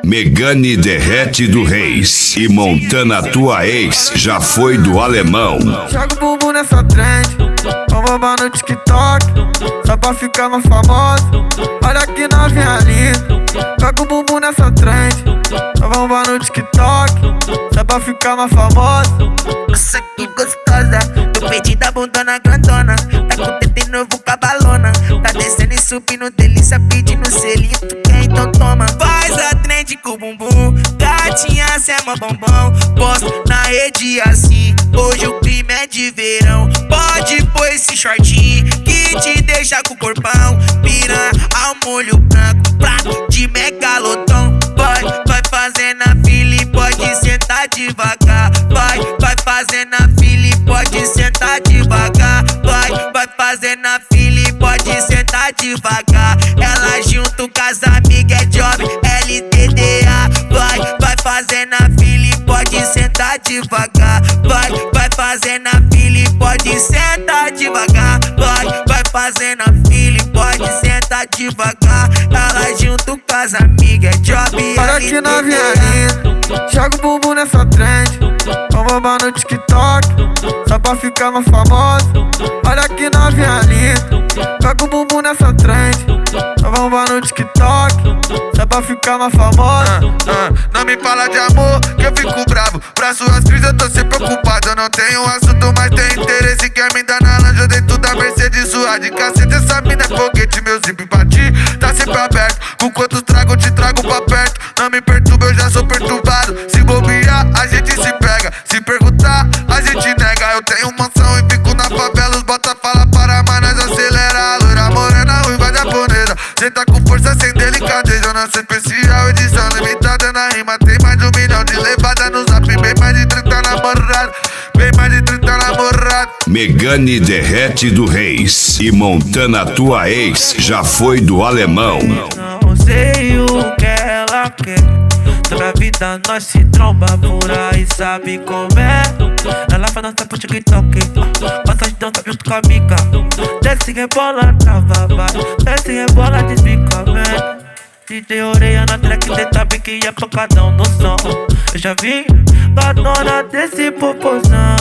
Megane derrete do Reis e Montana tua ex já foi do alemão. Joga o bumbum nessa trend, vamos bombar no TikTok, só pra ficar mais famosa. Olha que novinha linda. Joga o bumbum nessa trend, vamos bombar no TikTok, só pra ficar mais famosa. Nossa, que gostosa, do peito da bundona grandona, tá com o tete novo com a balona, tá descendo e subindo, delícia pedindo selinho, tu quer então toma. Faz a trend com o bumbum, gatinha cê é mó bombom, posta na rede assim, hoje o crime é de verão. Pode pôr esse shortinho que te deixa com o corpão, piranha ao molho branco, prato de megalodon. Vai fazendo a fila e pode sentar devagar. Vai fazendo a fila e pode sentar devagar. Vai fazendo a fila e pode sentar devagar. Ela junto com as amigas é job LTDA. Vai fazendo a fila e pode sentar devagar. Vai fazendo a fila e pode sentar devagar. Vai fazendo a fila e pode sentar devagar. Ela junto com as amigas é job LTDA. Olha que novinha linda, joga o bumbum nessa trend, vamos bombar no TikTok, só pra ficar mais famosa. Olha que novinha linda, joga o bumbum nessa trend, vamos bombar no TikTok, só pra ficar mais famosa. Não me fala de amor, que eu fico bravo. Pra suas crises eu tô sempre preocupado. Eu não tenho assunto, mas tenho interesse. Quer me dar na lancha dentro da Mercedes. Sua de cacete, essa mina é foguete. Meu zip pra ti tá sempre aberto. Com quantos trago, te trago pra perto. Não me perturba, eu já sou perturbado. Se bobear, a gente se pega. Se perguntar, a gente nega. Eu tenho mansão e fico na favela. Os bota fala para, mas nós acelera. Loira morena, ruiva japonesa. Cê tá com força sem delicadeza. Eu não sou especial, edição limitada na rima. Tem mais de 1 milhão de levada no zap. Bem mais de 30 namorados. Bem mais de 30 namorados. Megane derrete do Reis e Montana tua ex já foi do alemão. Não sei o que ela quer, toda a vida nós se tromba por aí, sabe como é. Ela faz dança pro TikTok, passa de dança junto com a amiga. Desce rebola, trava, vai, desce rebola, desbica, man. DJ orelha na track, cê sabe que é pancadão no som. Eu já vi a dona desse popozão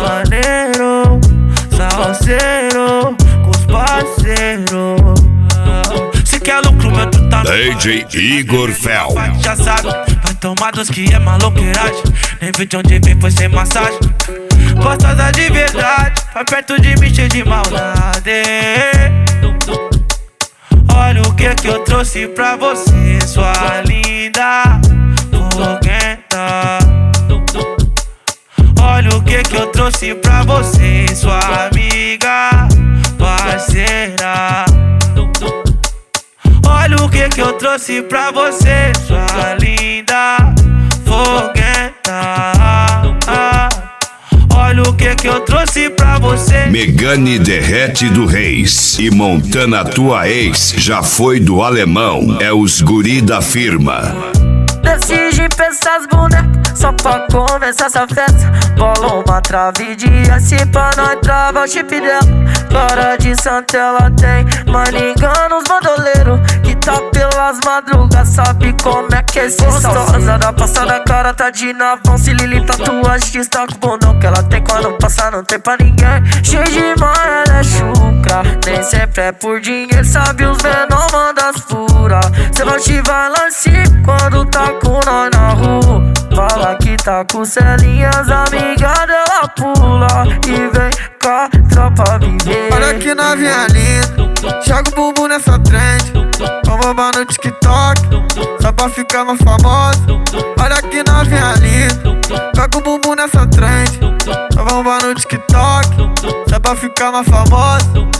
maneiro, salseiro, com os parceiros. Se quer lucro, meu tu tá no DJ Igor Fel. já sabe, vai tomar dos que é maloqueiragem. Nem vi de onde vem, foi sem massagem. Gostosa de verdade, vai perto de mim cheio de maldade. Olha o que eu trouxe pra você, sua linda foguenta. Olha o que eu trouxe pra você, sua amiga parceira. Olha o que eu trouxe pra você, sua linda foguenta. Olha o que eu trouxe pra você. Megane derrete do Reis e Montana tua ex já foi do alemão. É os guri da firma. Decide pensar as bonecas, só pra começar essa festa. Bola uma trave de S pra nós travar o chip dela. Cara de santa ela tem, mas engana os bandoleiros que tá pelas madrugas, sabe como é que é esse gostosa da passada, cara tá de navão. Se Lili tatuagem que está com o bundão que ela tem quando passa, não tem pra ninguém. Cheio de manha, ela é chucra, nem sempre é por dinheiro, sabe os menor manda as pura. Cê não te vai lance quando tá com nós na rua. Fala que tá com celinhas, amiga dela pula e vem cá, tropa viver. Olha que novinha linda, joga o bumbum nessa trend, vamos bombar no TikTok, só pra ficar mais famosa. Olha que novinha linda, joga o bumbum nessa trend, vamos bombar no TikTok, só pra ficar mais famosa.